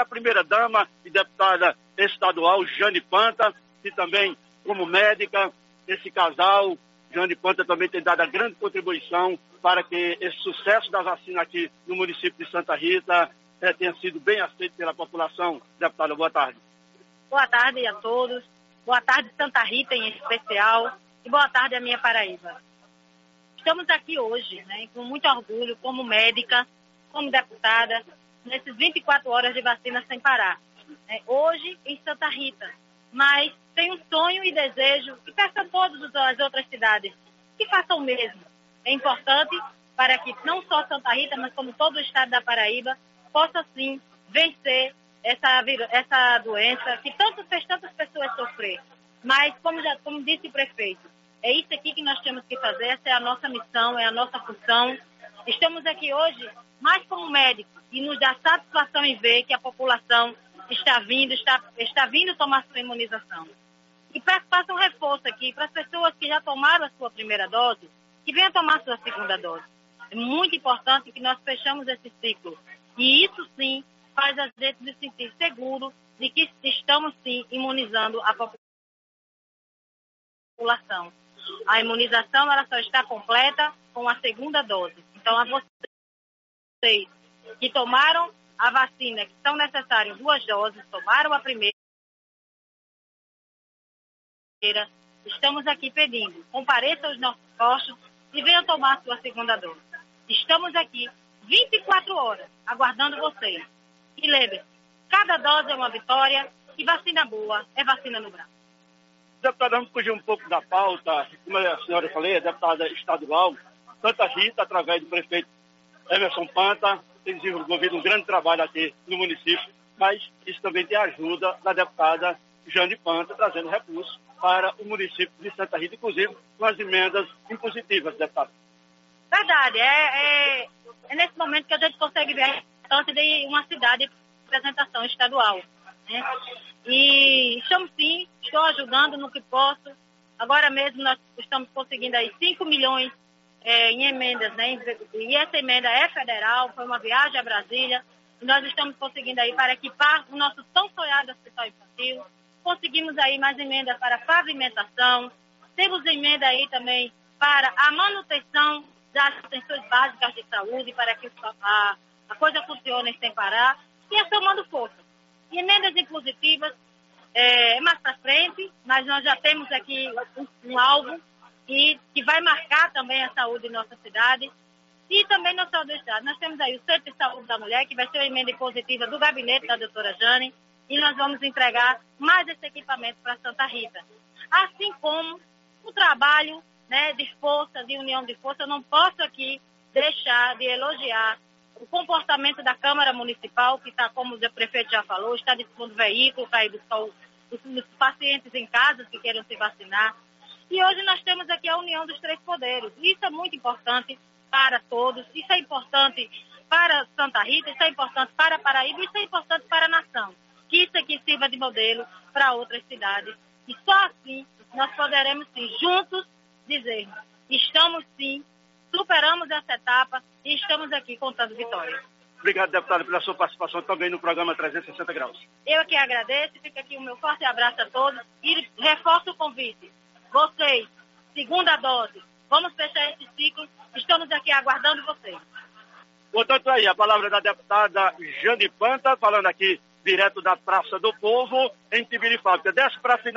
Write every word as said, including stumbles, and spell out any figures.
a primeira-dama e deputada estadual Jane Panta, e também como médica, esse casal, Jane Panta também tem dado a grande contribuição para que esse sucesso da vacina aqui no município de Santa Rita é, tenha sido bem aceito pela população. Deputada, boa tarde. Boa tarde a todos. Boa tarde, Santa Rita em especial. E boa tarde, a minha Paraíba. Estamos aqui hoje, né, com muito orgulho, como médica, como deputada, nesses vinte e quatro horas de vacina sem parar. É, hoje, em Santa Rita. Mas tenho um sonho e desejo que peço a todas as outras cidades que façam o mesmo. É importante para que não só Santa Rita, mas como todo o estado da Paraíba, possa sim vencer essa, essa doença que tanto fez tantas pessoas sofrer. Mas, como, já, como disse o prefeito, é isso aqui que nós temos que fazer, essa é a nossa missão, é a nossa função. Estamos aqui hoje mais como médicos e nos dá satisfação em ver que a população está vindo, está, está vindo tomar sua imunização. E para faça um reforço aqui, para as pessoas que já tomaram a sua primeira dose, que venham tomar a sua segunda dose. É muito importante que nós fechamos esse ciclo. E isso sim faz a gente se sentir seguro de que estamos sim imunizando a população. A imunização ela só está completa com a segunda dose. Então, a vocês que tomaram a vacina, que são necessárias duas doses, tomaram a primeira, estamos aqui pedindo, compareçam aos nossos postos e venham tomar a sua segunda dose. Estamos aqui vinte e quatro horas aguardando vocês. E lembre-se, cada dose é uma vitória e vacina boa é vacina no braço. Deputada, vamos fugir um pouco da pauta. Como a senhora falei, é deputada estadual. Santa Rita, através do prefeito Emerson Panta, tem desenvolvido um grande trabalho aqui no município, mas isso também tem a ajuda da deputada Jane Panta, trazendo recursos para o município de Santa Rita, inclusive com as emendas impositivas, deputada. Verdade, é, é, é nesse momento que a gente consegue ver a importância de uma cidade de representação estadual. Né? E estamos sim, estou ajudando no que posso. Agora mesmo nós estamos conseguindo aí cinco milhões é, em emendas, né? E essa emenda é federal, foi uma viagem a Brasília. E nós estamos conseguindo aí para equipar o nosso tão sonhado hospital infantil. Conseguimos aí mais emendas para pavimentação. Temos emenda aí também para a manutenção das atenções básicas de saúde, para que a, a coisa funcione sem parar. E é somando força. E emendas impositivas é, mais para frente, mas nós já temos aqui um, um alvo que, que vai marcar também a saúde em nossa cidade e também na saúde do Estado. Nós temos aí o Centro de Saúde da Mulher, que vai ser uma emenda impositiva do gabinete da doutora Jane, e nós vamos entregar mais esse equipamento para Santa Rita. Assim como o trabalho, né, de força, de união de força, eu não posso aqui deixar de elogiar o comportamento da Câmara Municipal, que está, como o prefeito já falou, está dispondo veículo para ir buscar os, os pacientes em casa que queiram se vacinar. E hoje nós temos aqui a união dos três poderes. Isso é muito importante para todos, isso é importante para Santa Rita, isso é importante para Paraíba, isso é importante para a nação. Que isso aqui sirva de modelo para outras cidades. E só assim nós poderemos, sim, juntos dizer, estamos sim, superamos essa etapa e estamos aqui contando vitórias. Obrigado, deputada, pela sua participação também no programa trezentos e sessenta graus. Eu que agradeço, fica aqui o meu forte abraço a todos e reforço o convite. Vocês, segunda dose, vamos fechar esse ciclo, estamos aqui aguardando vocês. Portanto, aí, a palavra da deputada Jane Panta, falando aqui direto da Praça do Povo, em Tibirifábrica. Desce para